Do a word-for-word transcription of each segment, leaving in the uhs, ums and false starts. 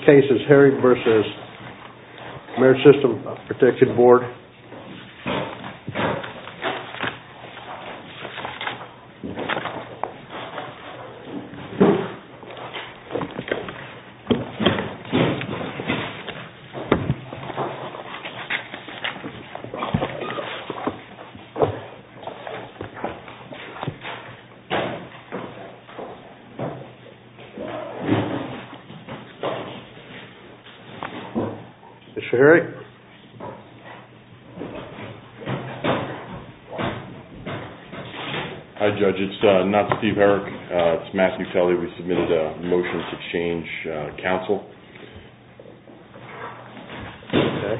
case is Herrick versus Merit System Protection Board. Mister Herrick? Hi, Judge. It's uh, not Steve Herrick. Uh, it's Matthew Kelly. We submitted a motion to change uh, counsel. Okay.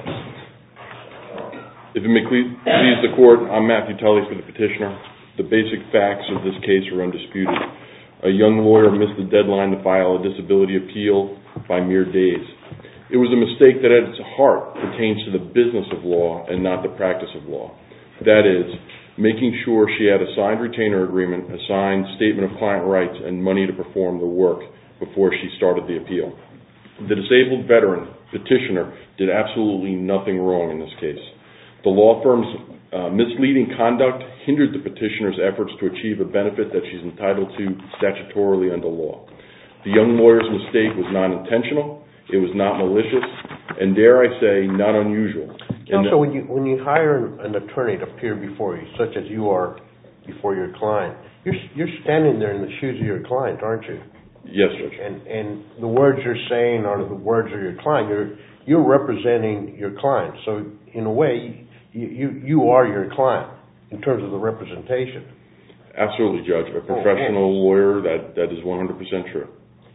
If it may please the Court, I'm Matthew Kelly for the petitioner. The basic facts of this case are undisputed. A young lawyer missed the deadline to file a disability appeal by mere days. It was a mistake that at its heart pertains to the business of law and not the practice of law. That is, making sure she had a signed retainer agreement, a signed statement of client rights, and money to perform the work before she started the appeal. The disabled veteran petitioner did absolutely nothing wrong in this case. The law firm's uh, misleading conduct hindered the petitioner's efforts to achieve a benefit that she's entitled to statutorily under law. The young lawyer's mistake was non-intentional. It was not malicious, and dare I say, not unusual. Counsel, when you when you hire an attorney to appear before you, such as you are before your client, you're you're standing there in the shoes of your client, aren't you? Yes, Judge. And and the words you're saying are the words of your client. You're you're representing your client. So in a way, you you, you are your client in terms of the representation. Absolutely, Judge. A professional oh, oh. lawyer, that that is one hundred percent true.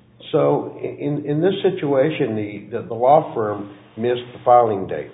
So in in this situation, the, the, the law firm missed the filing date.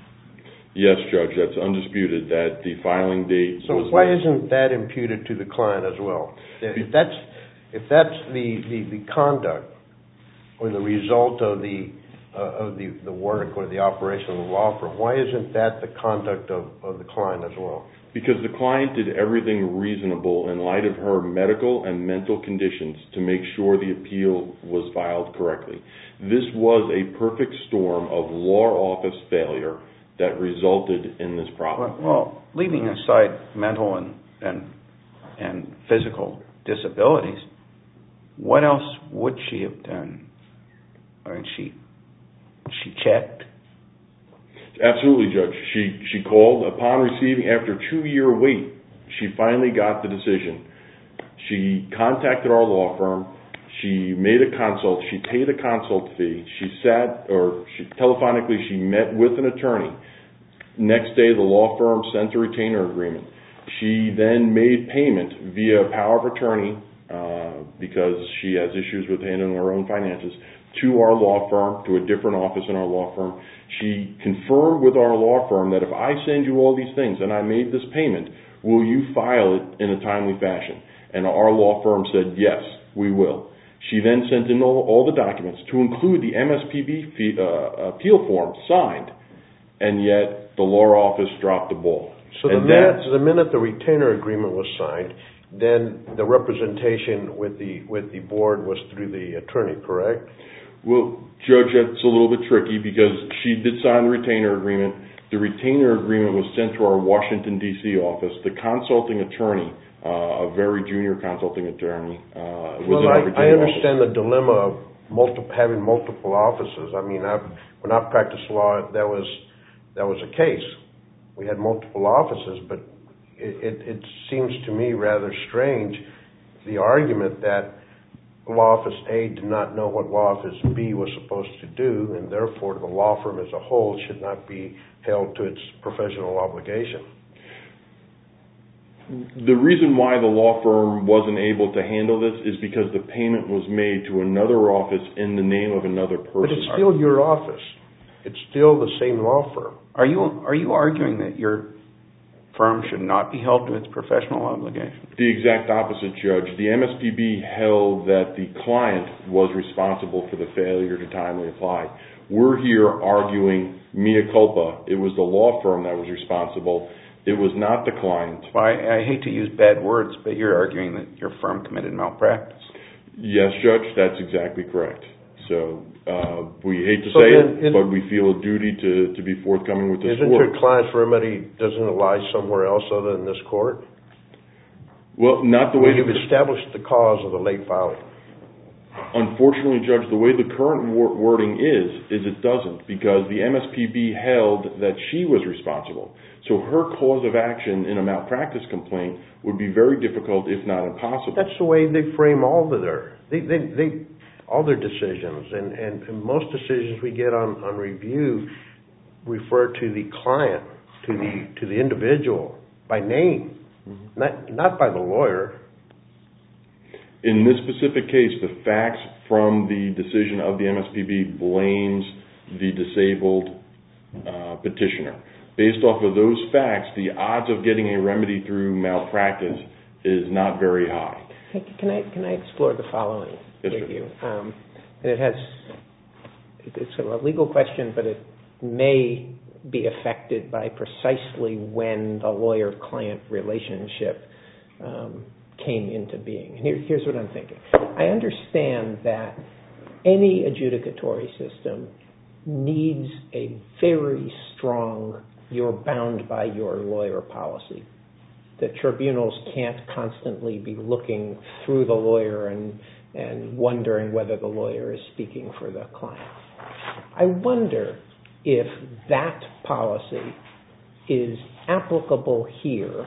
Yes, Judge, that's undisputed, that the filing date so was... So why missed. isn't that imputed to the client as well? If that's, if that's the, the, the conduct or the result of the uh, of the, the work or the operation of the law firm, why isn't that the conduct of, of the client as well? Because the client did everything reasonable in light of her medical and mental conditions to make sure the appeal was filed correctly. This was a perfect storm of law office failure that resulted in this problem. Well, well leaving aside mental and, and and physical disabilities, what else would she have done? I mean, she she checked. Absolutely, Judge. She she called upon receiving, after a two-year wait, she finally got the decision. She contacted our law firm. She made a consult. She paid a consult fee. She sat, or she, telephonically, she met with an attorney. Next day, the law firm sent a retainer agreement. She then made payment via power of attorney, uh, because she has issues with handling her own finances, to our law firm, to a different office in our law firm. She confirmed with our law firm that if I send you all these things and I made this payment, will you file it in a timely fashion? And our law firm said, yes, we will. She then sent in all, all the documents, to include the M S P B fee, uh, appeal form signed, and yet the law office dropped the ball. So the minute, the minute the retainer agreement was signed, then the representation with the with the board was through the attorney, correct? Well, Judge, that's a little bit tricky because she did sign the retainer agreement. The retainer agreement was sent to our Washington, D C office. The consulting attorney, uh, a very junior consulting attorney, uh, was well, in our I, Virginia I understand office. the dilemma of multiple, having multiple offices. I mean, I've, when I practiced law, that was that was a case. We had multiple offices, but it, it, it seems to me rather strange, the argument that Law Office A did not know what Law Office B was supposed to do, and therefore the law firm as a whole should not be held to its professional obligation. The reason why the law firm wasn't able to handle this is because the payment was made to another office in the name of another person. But it's still your office. It's still the same law firm. Are you are you arguing that your firm should not be held to its professional obligation? The exact opposite, Judge. The M S P B held that the client was responsible for the failure to timely apply. We're here arguing mea culpa. It was the law firm that was responsible. It was not the client. Well, I, I hate to use bad words, but you're arguing that your firm committed malpractice. Yes, Judge, that's exactly correct. So Uh, we hate to So say then it, is- but we feel a duty to, to be forthcoming with this Isn't court. your client's remedy, doesn't it lie somewhere else other than this court? Well, not the way You've the, established the cause of the late filing. unfortunately, Judge, the way the current wor- wording is, is it doesn't, because the M S P B held that she was responsible. So her cause of action in a malpractice complaint would be very difficult, if not impossible. That's the way they frame all of their, they, they, they, all their decisions, and, and, and most decisions we get on, on review refer to the client, to the, to the individual by name, mm-hmm. not, not by the lawyer. In this specific case, the facts from the decision of the M S P B blames the disabled uh, petitioner. Based off of those facts, the odds of getting a remedy through malpractice is not very high. Hey, can I can I explore the following yes, with sir. you? Um, and it has it's a legal question, but it may be affected by precisely when the lawyer-client relationship um, came into being. And here, here's what I'm thinking. I understand that any adjudicatory system needs a very strong you're bound by your lawyer policy. The tribunals can't constantly be looking through the lawyer and, and wondering whether the lawyer is speaking for the client. I wonder if that policy is applicable here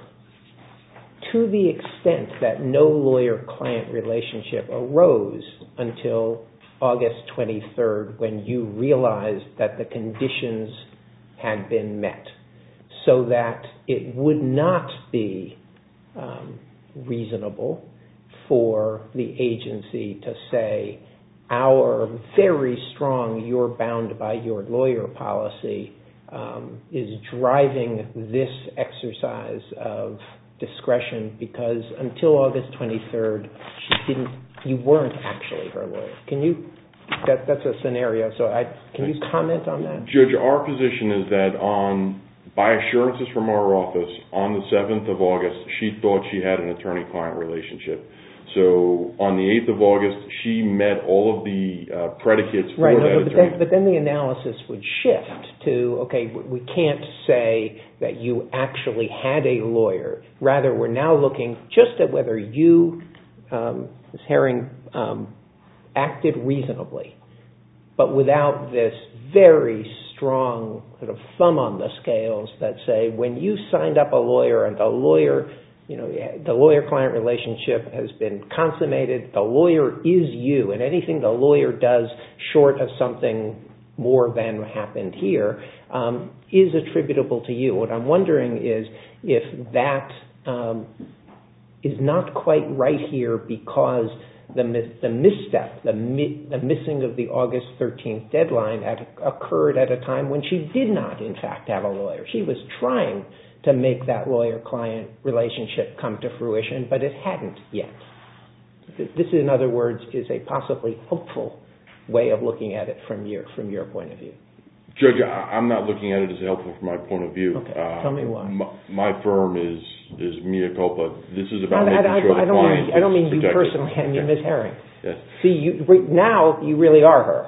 to the extent that no lawyer-client relationship arose until August twenty-third, when you realized that the conditions had been met, so that it would not be um, reasonable for the agency to say our very strong you're bound by your lawyer policy um, is driving this exercise of discretion, because until August twenty-third she didn't you weren't actually her lawyer. Can you That, that's a scenario, so I, can you comment on that? Judge, our position is that on, by assurances from our office, on the seventh of August, she thought she had an attorney-client relationship. So on the eighth of August, she met all of the uh, predicates for right, that no, but, attorney. then, but then the analysis would shift to, okay, we can't say that you actually had a lawyer. Rather, we're now looking just at whether you, um, Miz Herring, um, acted reasonably, but without this very strong sort of thumb on the scales that say when you signed up a lawyer and the lawyer, you know, the lawyer-client relationship has been consummated, the lawyer is you, and anything the lawyer does short of something more than happened here um, is attributable to you. What I'm wondering is if that um, is not quite right here because The, the misstep, the, mi, the missing of the August thirteenth deadline at, occurred at a time when she did not, in fact, have a lawyer. She was trying to make that lawyer-client relationship come to fruition, but it hadn't yet. This, in other words, is a possibly hopeful way of looking at it from your, from your point of view. Judge, I, I'm not looking at it as helpful from my point of view. Okay. Uh, Tell me why. My, my firm is is mea culpa. This is about I, making I, sure I, the I don't client mean, I don't mean is you protected. personally. I mean Okay. Miz Herring. Yes. See, you, now you really are her.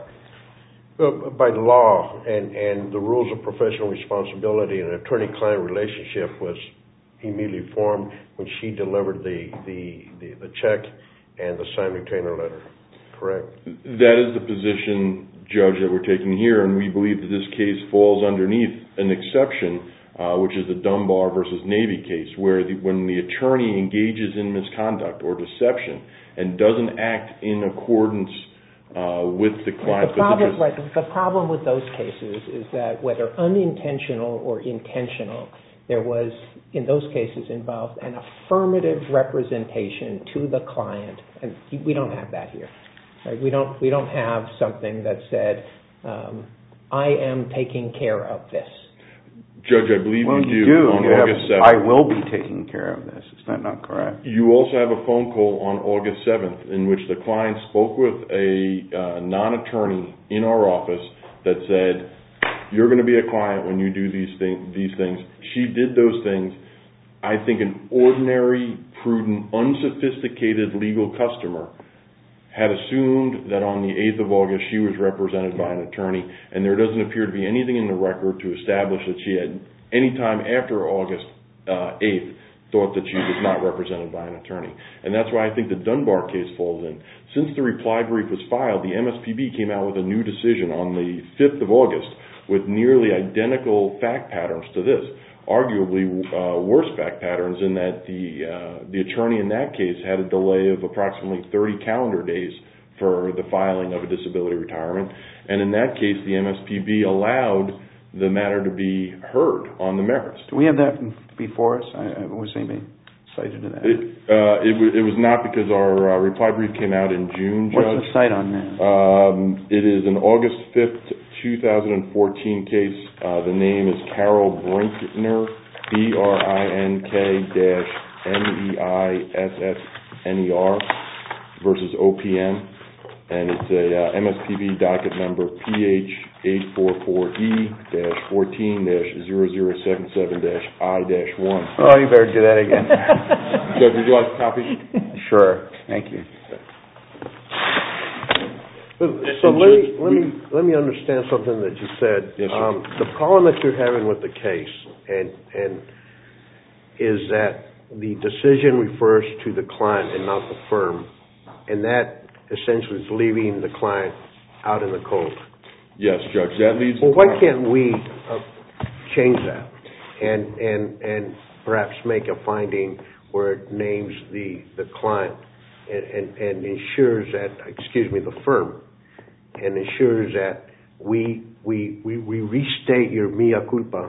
Uh, by law and, and the rules of professional responsibility, an attorney-client relationship was immediately formed when she delivered the, the, the, the check and the signed retainer letter, correct? That is the position, Judge, that we're taking here, and we believe that this case falls underneath an exception, uh, which is the Dunbar versus Navy case, where the, when the attorney engages in misconduct or deception and doesn't act in accordance uh, with the client's the problem, interest. right, the problem with those cases is that whether unintentional or intentional, there was, in those cases, involved an affirmative representation to the client, and we don't have that here. Right? We don't. We don't have something that said, um, "I am taking care of this." Judge, I believe well, you, you do, do on you August have, seventh. I will be taking care of this. Is that not correct? You also have a phone call on August seventh in which the client spoke with a uh, non-attorney in our office that said, you're going to be a client when you do these, thing, these things. She did those things. I think an ordinary, prudent, unsophisticated legal customer had assumed that on the eighth of August she was represented by an attorney, and there doesn't appear to be anything in the record to establish that she had any time after August uh, eighth thought that she was not represented by an attorney. And that's why I think the Dunbar case falls in. Since the reply brief was filed, the M S P B came out with a new decision on the fifth of August with nearly identical fact patterns to this, arguably uh, worse fact patterns in that the uh, the attorney in that case had a delay of approximately thirty calendar days for the filing of a disability retirement. And in that case, the M S P B allowed the matter to be heard on the merits. Do we have that before us? I, I, was anybody cited to that? It, uh, it, w- it was not, because our uh, reply brief came out in June, Judge. What's the cite on that? Um, it is an August fifth, twenty fourteen case. Uh, the name is Carol Brinkner, B R I N K M E I S S N E R versus O P M. And it's a uh, M S P B docket number P H eight four four E fourteen zero zero seven seven I one. Oh, you better do that again. Judge, would you like a copy? Sure. Thank you. So let me, let me let me understand something that you said. Yes, sir. Um, the problem that you're having with the case and and is that the decision refers to the client and not the firm, and that essentially is leaving the client out in the cold. Yes, Judge. That leads. Well, why can't we uh, change that and and and perhaps make a finding where it names the the client and, and, and ensures that, excuse me, the firm, and ensures that we we we, we restate your mea culpa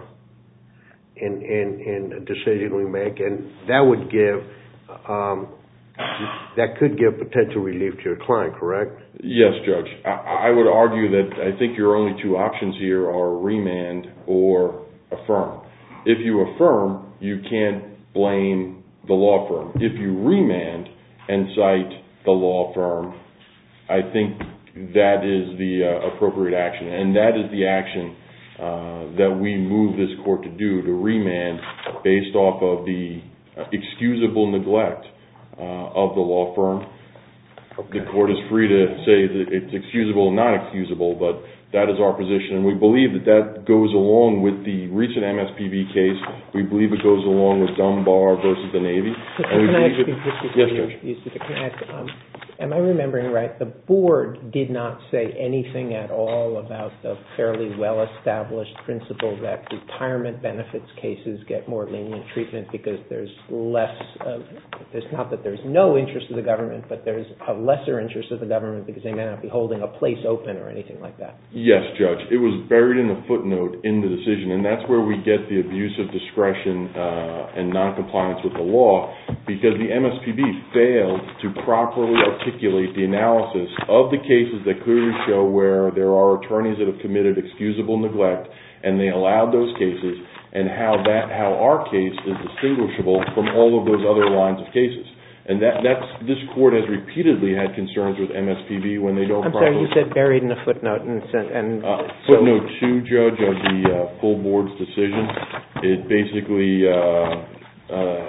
in, in in a decision we make, and that would give um, that could give potential relief to your client, correct? Yes, Judge. I, I would argue that I think your only two options here are remand or affirm. If you affirm, you can't blame the law firm. If you remand and cite the law firm, I think that is the uh, appropriate action, and that is the action uh, that we move this court to do, to remand based off of the uh, excusable neglect uh, of the law firm. Okay. The court is free to say that it's excusable and not excusable, but that is our position, and we believe that that goes along with the recent M S P B case. We believe it goes along with Dunbar versus the Navy. So and we can I ask it, you, yes, Judge. You, you, can I ask, um, am I remembering right? The board did not say anything at all about the fairly well-established principle that retirement benefits cases get more lenient treatment because there's less of, there's not that there's no interest of the government, but there's a lesser interest of the government because they may not be holding a place open or anything like that. Yes, Judge. It was buried in the footnote in the decision, and that's where we get the abuse of discretion uh, and noncompliance with the law, because the M S P B failed to properly articulate the analysis of the cases that clearly show where there are attorneys that have committed excusable neglect, and they allowed those cases, and how that how our case is distinguishable from all of those other lines of cases. And that that's this court has repeatedly had concerns with M S P B when they don't. I'm properly... sorry, you said buried in a footnote, and, and uh, so... footnote two, Judge, of the uh, full board's decision. It basically uh, uh,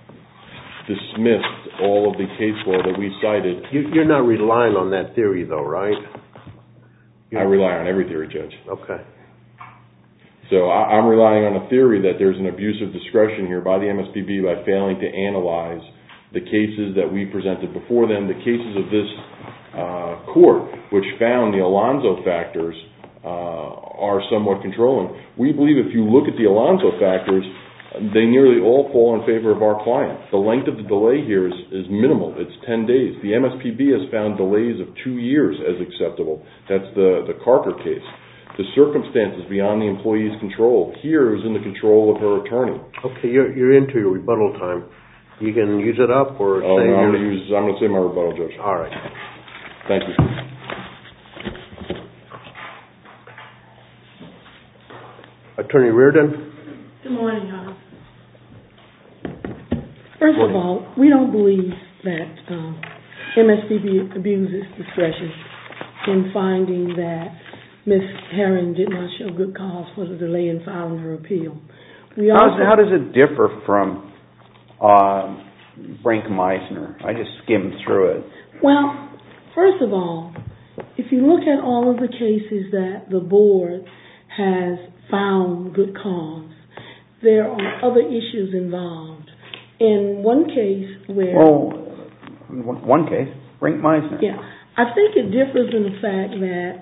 dismissed all of the case law that we cited. You, you're not relying on that theory, though, right? I You're... rely on every theory, Judge. Okay. So I, I'm relying on a theory that there's an abuse of discretion here by the M S P B by failing to analyze the cases that we presented before them, the cases of this uh, court, which found the Alonzo factors uh, are somewhat controlling. We believe if you look at the Alonzo factors, they nearly all fall in favor of our client. The length of the delay here is, is minimal. It's ten days. The M S P B has found delays of two years as acceptable. That's the, the Carker case. The circumstances beyond the employee's control. Here it was in the control of her attorney. Okay, you're, you're into your rebuttal time. You can use it up or oh, say no, I'm your... going to use. I'm going to say my rebuttal, Judge. All right. Thank you. Attorney Reardon. Good morning, Your Honor. First of all, we don't believe that um, M S P B abuses discretion in finding that Miz Herring did not show good cause for the delay in filing her appeal. We also, how, how does it differ from uh, Brink Meisner? I just skimmed through it. Well, first of all, if you look at all of the cases that the board has found good cause, there are other issues involved. In one case where... Well, one case, Brink Meisner. Yeah. I think it differs in the fact that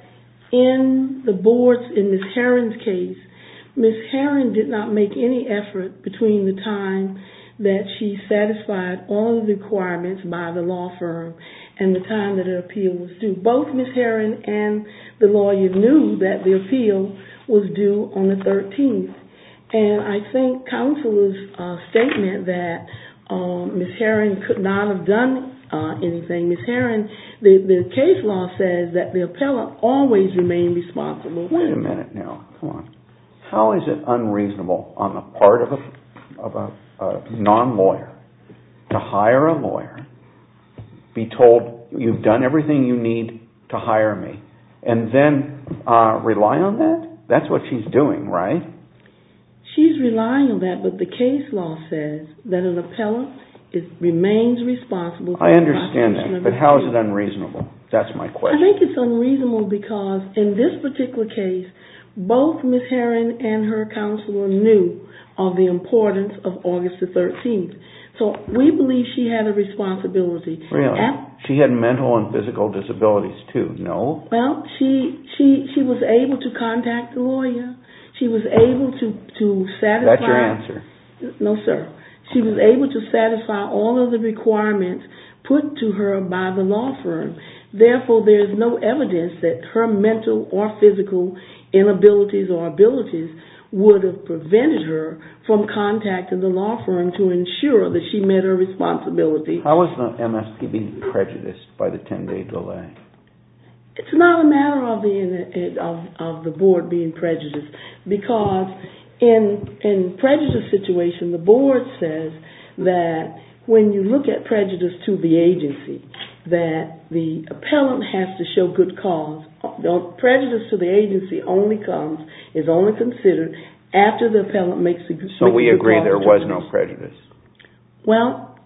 in the board's, in Miz Herron's case, Miz Herron did not make any effort between the time that she satisfied all of the requirements by the law firm and the time that her appeal was due. Both Miz Herron and the lawyer knew that the appeal was due on the thirteenth. And I think counsel's uh, statement that um, Miz Herron could not have done uh, anything. Miz Herron, the, the case law says that the appellant always remained responsible. Wait a minute now. Come on. How is it unreasonable on the part of a, of a, a non-lawyer to hire a lawyer, be told you've done everything you need to hire me, and then uh, rely on that? That's what she's doing, right? She's relying on that, but the case law says that an appellant is, remains responsible for I understand that, but how is it case. unreasonable? That's my question. I think it's unreasonable because in this particular case, both Miz Herron and her counselor knew of the importance of August the thirteenth. So we believe she had a responsibility. Really? At, she had mental and physical disabilities too, no? Well, she she she was able to contact the lawyer. She was able to, to satisfy... That's your answer. No, sir. She was able to satisfy all of the requirements put to her by the law firm. Therefore, there is no evidence that her mental or physical inabilities or abilities would have prevented her from contacting the law firm to ensure that she met her responsibility. How was the M S P B prejudiced by the ten-day delay? It's not a matter of the of, of the board being prejudiced, because in in prejudice situation, the board says that when you look at prejudice to the agency, that the appellant has to show good cause. The prejudice to the agency only comes, is only considered after the appellant makes a good So we agree there was no prejudice? Well,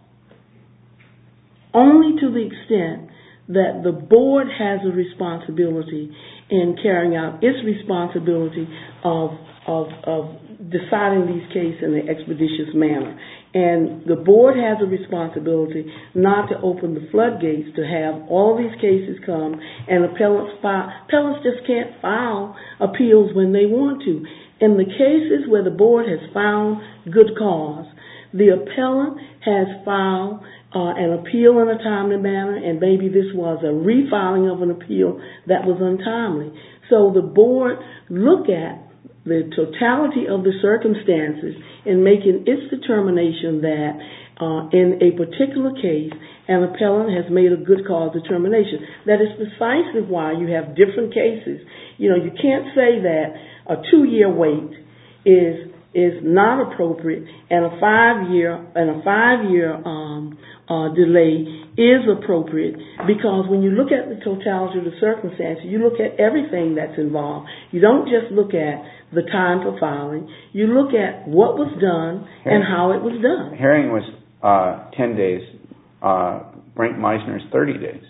only to the extent that the board has a responsibility in carrying out its responsibility of of, of deciding these cases in an expeditious manner. And the board has a responsibility not to open the floodgates to have all these cases come and appellants file. Appellants just can't file appeals when they want to. In the cases where the board has found good cause, the appellant has filed uh, an appeal in a timely manner, and maybe this was a refiling of an appeal that was untimely. So the board look at the totality of the circumstances in making its determination that uh, in a particular case, an appellant has made a good cause determination. That is precisely why you have different cases. You know, you can't say that a two-year wait is is not appropriate and a five-year and a five-year um, uh, delay is appropriate, because when you look at the totality of the circumstances, you look at everything that's involved. You don't just look at the time for filing. You look at what was done Herring, and how it was done. Herring was uh, ten days. Uh, Brink Meisner's thirty days.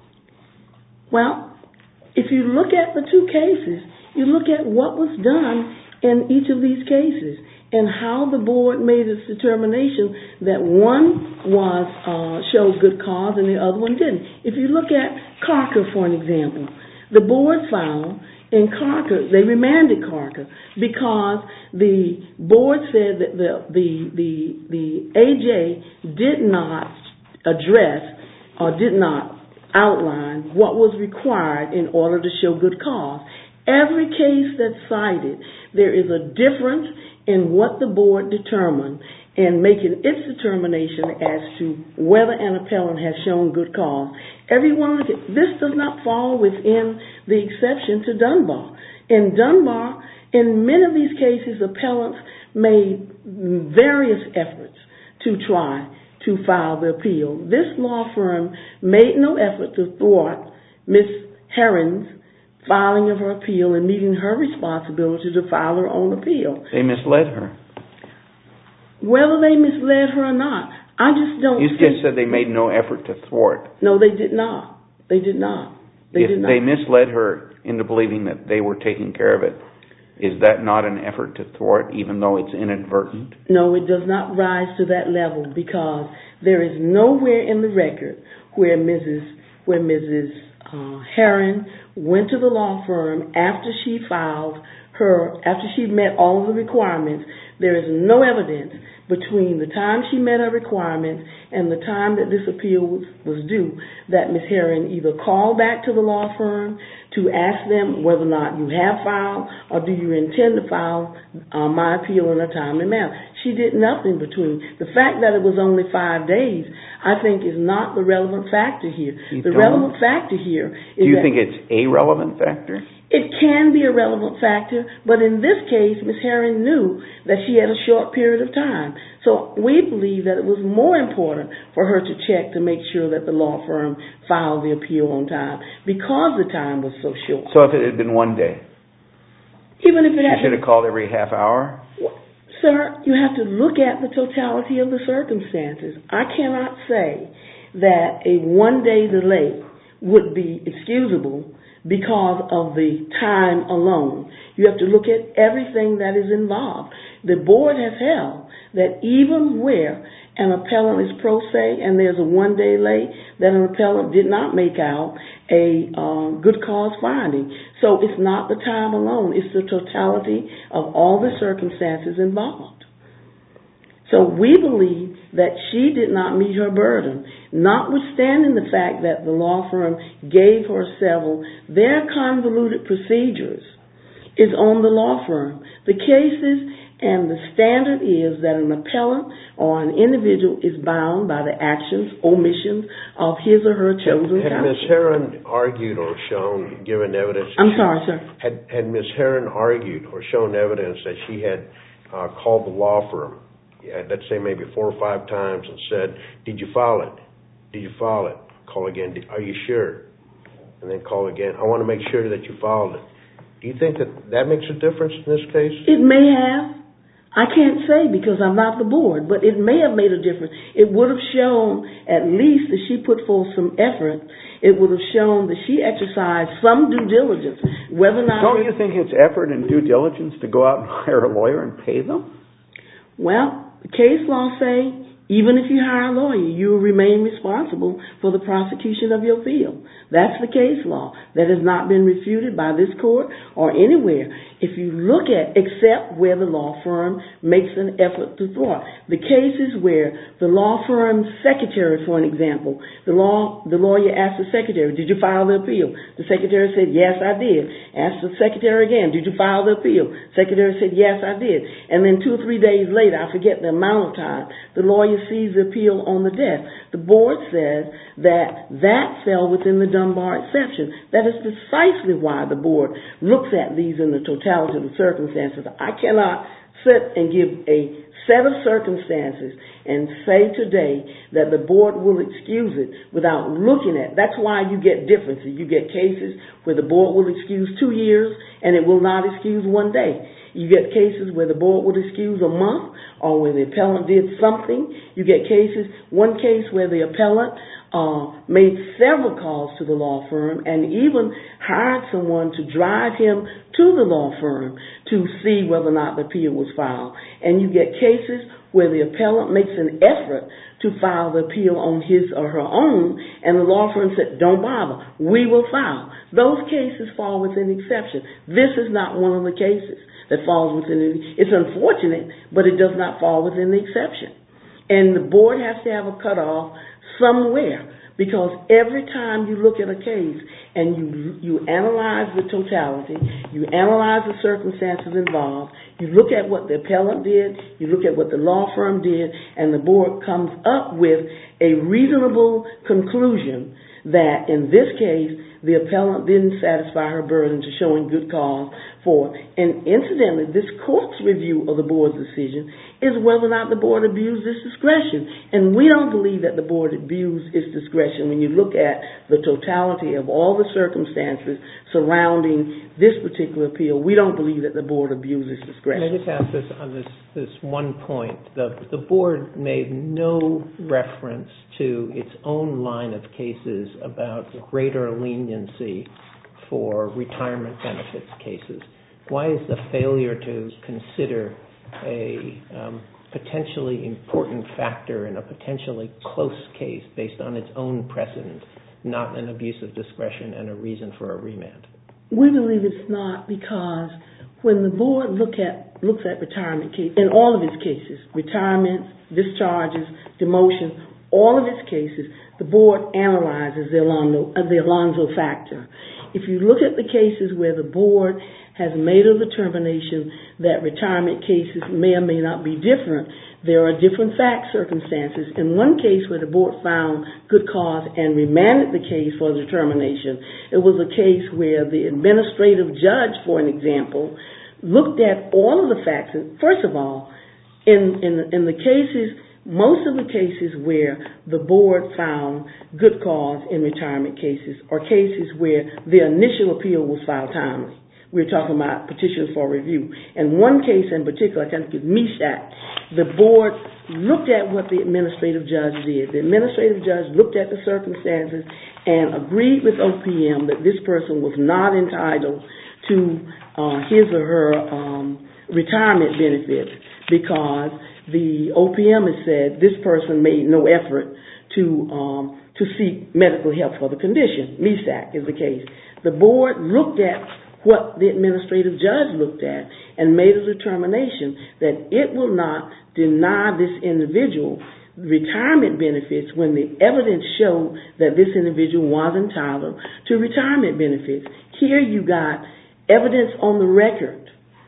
Well, if you look at the two cases, you look at what was done in each of these cases and how the board made its determination that one was uh, showed good cause and the other one didn't. If you look at Carker, for an example, the board found in Carker, they remanded Carker because the board said that the the the, the A J did not address or did not outline what was required in order to show good cause. Every case that's cited, there is a difference in what the board determined in making its determination as to whether an appellant has shown good cause. Every one of it, this does not fall within the exception to Dunbar. In Dunbar, in many of these cases, appellants made various efforts to try to file the appeal. This law firm made no effort to thwart Miz Herron's filing of her appeal and meeting her responsibility to file her own appeal. They misled her. Whether they misled her or not, I just don't You think... just said they made no effort to thwart. No, they did not. They did not. They if did not. they misled her into believing that they were taking care of it, is that not an effort to thwart, even though it's inadvertent? No, it does not rise to that level, because there is nowhere in the record where Missus where Missus Uh, Herron went to the law firm after she filed her, after she met all of the requirements. There is no evidence between the time she met her requirements and the time that this appeal was, was due that Miz Herron either called back to the law firm to ask them whether or not you have filed or do you intend to file uh, my appeal in a timely manner. She did nothing between. The fact that it was only five days, I think, is not the relevant factor here. You the don't? relevant factor here is Do you that think it's a relevant factor? it can be a relevant factor, but in this case, Miz Herron knew that she had a short period of time. So we believe that it was more important for her to check to make sure that the law firm filed the appeal on time, because the time was so short. So if it had been one day, Even if it she had should have called every half hour? Sir, you have to look at the totality of the circumstances. I cannot say that a one-day delay would be excusable because of the time alone. You have to look at everything that is involved. The board has held that even where an appellant is pro se and there's a one-day delay, that an appellant did not make out a uh, good cause finding. So it's not the time alone. It's the totality of all the circumstances involved. So we believe that she did not meet her burden, notwithstanding the fact that the law firm gave her several. Their convoluted procedures is on the law firm. The cases and the standard is that an appellant or an individual is bound by the actions, omissions of his or her chosen counsel. Had Miz Herron argued or shown, given evidence... I'm she, sorry, sir. Had, had Miz Herron argued or shown evidence that she had uh, called the law firm, yeah, let's say maybe four or five times, and said, did you file it? Did you file it? Call again. Are you sure? And then call again. I want to make sure that you filed it. Do you think that that makes a difference in this case? It may have. I can't say because I'm not the board, but it may have made a difference. It would have shown at least that she put forth some effort. It would have shown that she exercised some due diligence. Whether or not Don't you think it's effort and due diligence to go out and hire a lawyer and pay them? Well, the case law say even if you hire a lawyer, you will remain responsible for the prosecution of your field. That's the case law that has not been refuted by this court or anywhere. If you look at, except where the law firm makes an effort to thwart. The cases where the law firm's secretary, for an example, the law, the lawyer asked the secretary, did you file the appeal? The secretary said, yes, I did. Asked the secretary again, did you file the appeal? Secretary said, yes, I did. And then two or three days later, I forget the amount of time, the lawyer sees the appeal on the desk. The board says that that fell within the Dunbar exception. That is precisely why the board looks at these in the totality of the circumstances. I cannot sit and give a set of circumstances and say today that the board will excuse it without looking at it. That's why you get differences. You get cases where the board will excuse two years and it will not excuse one day. You get cases where the board would excuse a month or where the appellant did something. You get cases, one case where the appellant uh, made several calls to the law firm and even hired someone to drive him to the law firm to see whether or not the appeal was filed. And you get cases where the appellant makes an effort to file the appeal on his or her own, and the law firm said, don't bother, we will file. Those cases fall within the exception. This is not one of the cases that falls within it. It's unfortunate, but it does not fall within the exception. And the board has to have a cutoff somewhere, because every time you look at a case and you you analyze the totality, you analyze the circumstances involved, you look at what the appellant did, you look at what the law firm did, and the board comes up with a reasonable conclusion that in this case, the appellant didn't satisfy her burden to showing good cause for. And incidentally, this court's review of the board's decision is whether or not the board abused its discretion. And we don't believe that the board abused its discretion when you look at the totality of all the circumstances surrounding this particular appeal. We don't believe that the board abused its discretion. Can I just ask this on this, this one point? The, the board made no reference to its own line of cases about greater leniency for retirement benefits cases. Why is the failure to consider a um, potentially important factor in a potentially close case based on its own precedent not an abuse of discretion and a reason for a remand? We believe it's not, because when the board look at, looks at retirement cases, in all of its cases, retirement, discharges, demotion, all of its cases, the board analyzes the Alonzo, uh, the Alonzo factor. If you look at the cases where the board has made a determination that retirement cases may or may not be different, there are different fact circumstances. In one case where the board found good cause and remanded the case for determination, it was a case where the administrative judge, for an example, looked at all of the facts. And first of all, in, in, in the cases, most of the cases where the board found good cause in retirement cases are cases where the initial appeal was filed timely. We're talking about petitions for review. And one case in particular, I think it's Meshack, the board looked at what the administrative judge did. The administrative judge looked at the circumstances and agreed with O P M that this person was not entitled to uh, his or her um, retirement benefits because the O P M has said this person made no effort to um, to seek medical help for the condition. Meshack is the case. The board looked at what the administrative judge looked at and made a determination that it will not deny this individual retirement benefits when the evidence showed that this individual was entitled to retirement benefits. Here you got evidence on the record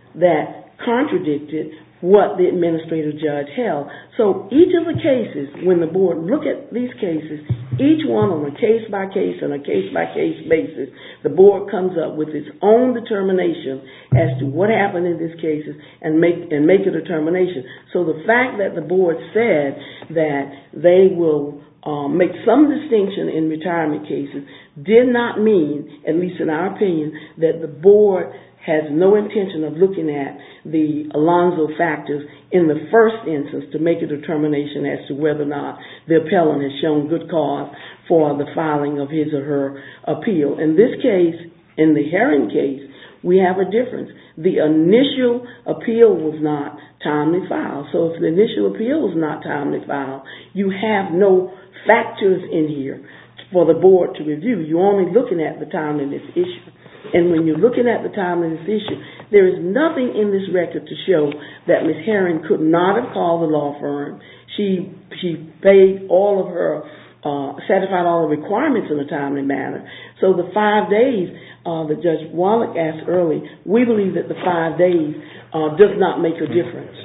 that contradicted what the administrative judge held. So each of the cases, when the board look at these cases, each one on a case-by-case and a case-by-case basis, the board comes up with its own determination as to what happened in these cases and make and make a determination. So the fact that the board said that they will um, make some distinction in retirement cases did not mean, at least in our opinion, that the board has no intention of looking at the Alonzo factors in the first instance to make a determination as to whether or not the appellant has shown good cause for the filing of his or her appeal. In this case, in the Herring case, we have a difference. The initial appeal was not timely filed. So if the initial appeal was not timely filed, you have no factors in here for the board to review. You're only looking at the timeliness issue. And when you're looking at the timeliness issue, there is nothing in this record to show that Miz Herring could not have called the law firm. She she paid all of her, uh, satisfied all the requirements in a timely manner. So the five days uh, that Judge Wallach asked early, we believe that the five days uh, does not make a difference.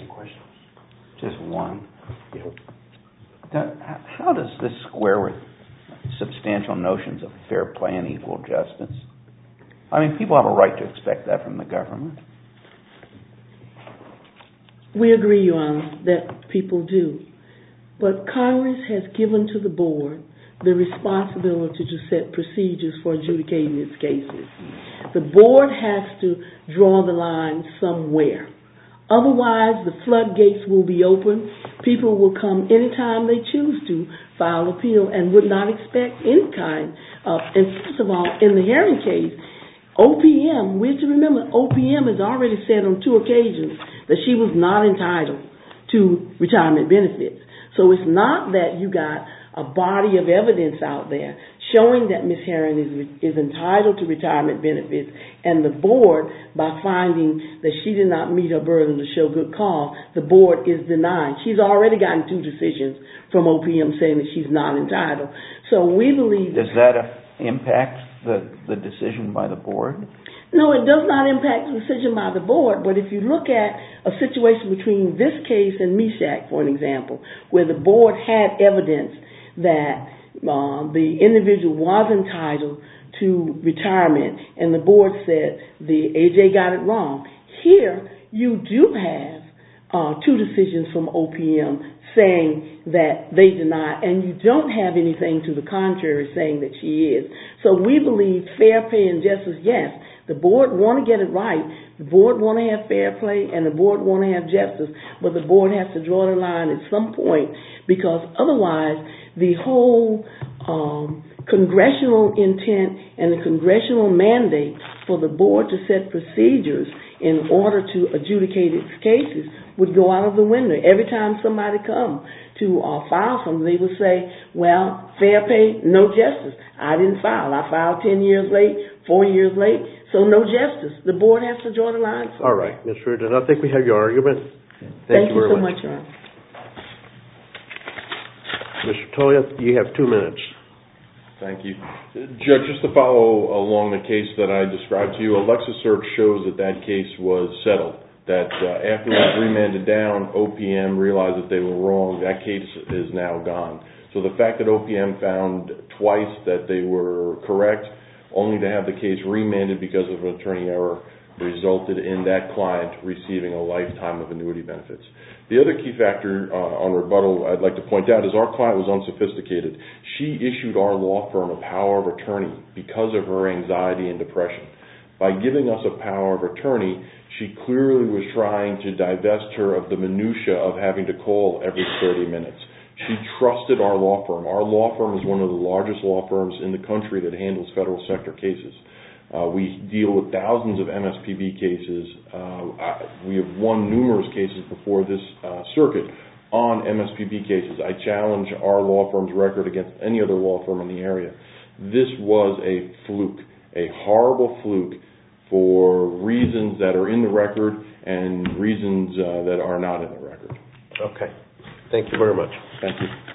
Just one. How does this square with substantial notions of fair play and equal justice? I mean, people have a right to expect that from the government. We agree, Your Honor, that people do. But Congress has given to the board the responsibility to set procedures for adjudicating its cases. The board has to draw the line somewhere. Otherwise, the floodgates will be open. People will come anytime they choose to file appeal and would not expect any kind of, and first of all, in the Herring case, O P M, we have to remember, O P M has already said on two occasions that she was not entitled to retirement benefits. So it's not that you got a body of evidence out there showing that Miz Herring is, is entitled to retirement benefits, and the board, by finding that she did not meet her burden to show good cause, the board is denying. She's already gotten two decisions from O P M saying that she's not entitled. So we believe... Does that impact the, the decision by the board? No, it does not impact the decision by the board, but if you look at a situation between this case and Meshack, for an example, where the board had evidence that uh, the individual was entitled to retirement, and the board said the A J got it wrong. Here, you do have uh, two decisions from O P M saying that they deny, and you don't have anything to the contrary saying that she is. So we believe fair pay and justice, yes, the board want to get it right. The board want to have fair play, and the board want to have justice, but the board has to draw the line at some point, because otherwise the whole um, congressional intent and the congressional mandate for the board to set procedures in order to adjudicate its cases would go out of the window. Every time somebody come to uh, file something, they would say, well, fair pay, no justice. I didn't file. I filed ten years late, four years late, so no justice. The board has to draw the line. All right, Miz Reardon, I think we have your argument. Thank, Thank you, you very so much, much, Your Honor. Mister Toya, you have two minutes. Thank you. Judge, just to follow along the case that I described to you, Alexa Search shows that that case was settled, that uh, after it was remanded down, O P M realized that they were wrong. That case is now gone. So the fact that O P M found twice that they were correct, only to have the case remanded because of an attorney error, resulted in that client receiving a lifetime of annuity benefits. The other key factor uh, on rebuttal I'd like to point out is our client was unsophisticated. She issued our law firm a power of attorney because of her anxiety and depression. By giving us a power of attorney, she clearly was trying to divest her of the minutia of having to call every thirty minutes. She trusted our law firm. Our law firm is one of the largest law firms in the country that handles federal sector cases. Uh, we deal with thousands of M S P B cases. Uh, I, we have won numerous cases before this uh, circuit on M S P B cases. I challenge our law firm's record against any other law firm in the area. This was a fluke, a horrible fluke for reasons that are in the record and reasons uh, that are not in the record. Okay. Thank you very much. Thank you.